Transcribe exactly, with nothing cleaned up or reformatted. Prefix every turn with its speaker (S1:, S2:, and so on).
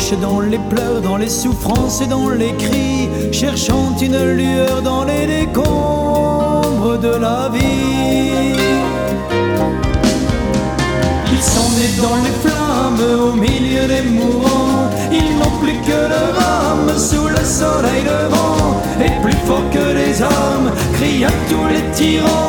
S1: débauche, dans les pleurs, dans les souffrances et dans les cris, cherchant une lueur dans les décombres de la vie. Ils sont nés dans les flammes, au milieu des mourants. Ils n'ont plus que leur âme sous le soleil levant. Et plus fort que les hommes, crient à tous les tyrans: